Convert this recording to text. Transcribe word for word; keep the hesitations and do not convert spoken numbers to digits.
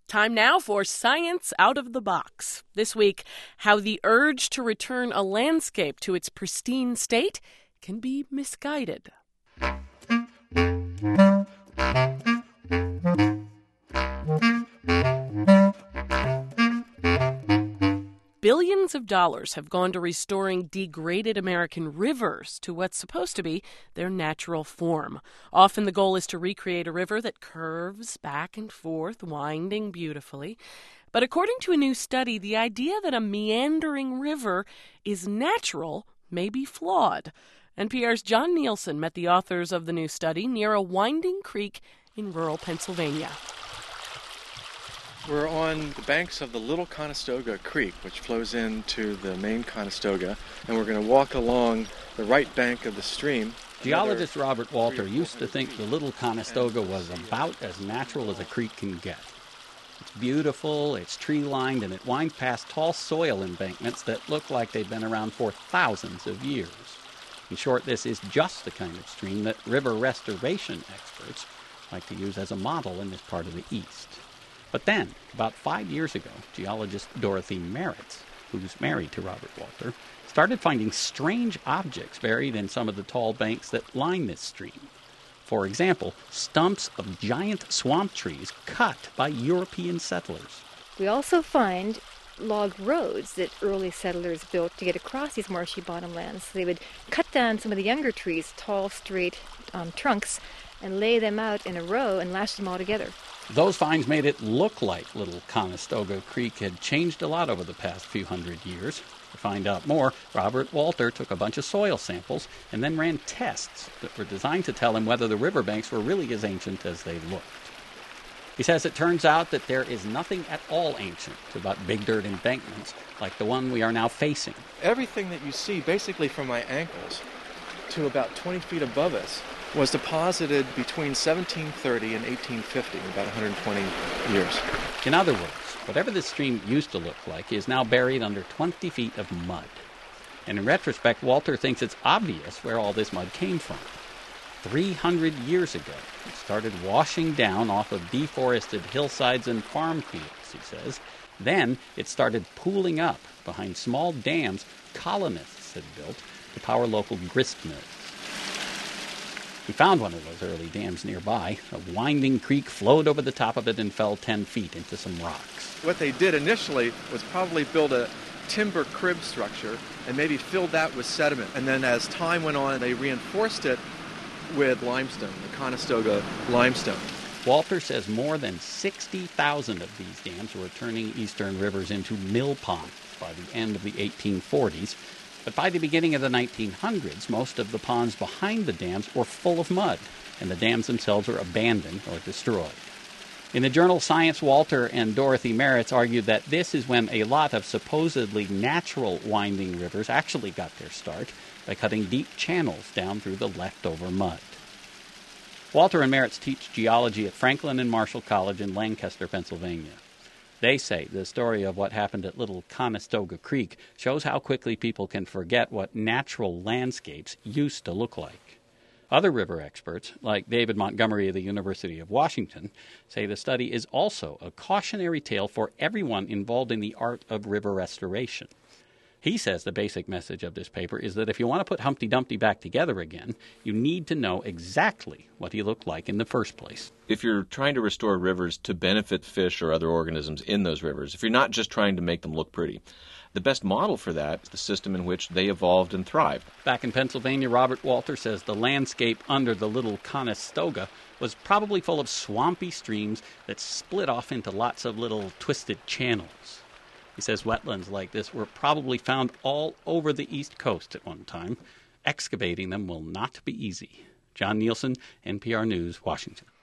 Time now for Science Out of the Box. This week, how the urge to return a landscape to its pristine state can be misguided. Billions of dollars have gone to restoring degraded American rivers to what's supposed to be their natural form. Often the goal is to recreate a river that curves back and forth, winding beautifully. But according to a new study, the idea that a meandering river is natural may be flawed. N P R's John Nielsen met the authors of the new study near a winding creek in rural Pennsylvania. We're on the banks of the Little Conestoga Creek, which flows into the main Conestoga, and we're going to walk along the right bank of the stream. Geologist Robert Walter used to think the Little Conestoga was about as natural as a creek can get. It's beautiful, it's tree-lined, and it winds past tall soil embankments that look like they've been around for thousands of years. In short, this is just the kind of stream that river restoration experts like to use as a model in this part of the East. But then, about five years ago, geologist Dorothy Meritz, who's married to Robert Walter, started finding strange objects buried in some of the tall banks that line this stream. For example, stumps of giant swamp trees cut by European settlers. We also find log roads that early settlers built to get across these marshy bottomlands. So they would cut down some of the younger trees, tall, straight um, trunks, and lay them out in a row and lash them all together. Those finds made it look like Little Conestoga Creek had changed a lot over the past few hundred years. To find out more, Robert Walter took a bunch of soil samples and then ran tests that were designed to tell him whether the riverbanks were really as ancient as they looked. He says it turns out that there is nothing at all ancient about big dirt embankments like the one we are now facing. Everything that you see, basically from my ankles to about twenty feet above us, was deposited between seventeen thirty and eighteen fifty, about one hundred twenty years. In other words, whatever this stream used to look like is now buried under twenty feet of mud. And in retrospect, Walter thinks it's obvious where all this mud came from. three hundred years ago, it started washing down off of deforested hillsides and farm fields, he says. Then it started pooling up behind small dams colonists had built to power local grist mills. We found one of those early dams nearby. A winding creek flowed over the top of it and fell ten feet into some rocks. What they did initially was probably build a timber crib structure and maybe filled that with sediment. And then as time went on, they reinforced it with limestone, the Conestoga limestone. Walter says more than sixty thousand of these dams were turning eastern rivers into mill ponds by the end of the eighteen forties. But by the beginning of the nineteen hundreds, most of the ponds behind the dams were full of mud, and the dams themselves were abandoned or destroyed. In the journal Science, Walter and Dorothy Meritz argued that this is when a lot of supposedly natural winding rivers actually got their start by cutting deep channels down through the leftover mud. Walter and Meritz teach geology at Franklin and Marshall College in Lancaster, Pennsylvania. They say the story of what happened at Little Conestoga Creek shows how quickly people can forget what natural landscapes used to look like. Other river experts, like David Montgomery of the University of Washington, say the study is also a cautionary tale for everyone involved in the art of river restoration. He says the basic message of this paper is that if you want to put Humpty Dumpty back together again, you need to know exactly what he looked like in the first place. If you're trying to restore rivers to benefit fish or other organisms in those rivers, if you're not just trying to make them look pretty, the best model for that is the system in which they evolved and thrived. Back in Pennsylvania, Robert Walter says the landscape under the Little Conestoga was probably full of swampy streams that split off into lots of little twisted channels. He says wetlands like this were probably found all over the East Coast at one time. Excavating them will not be easy. John Nielsen, N P R News, Washington.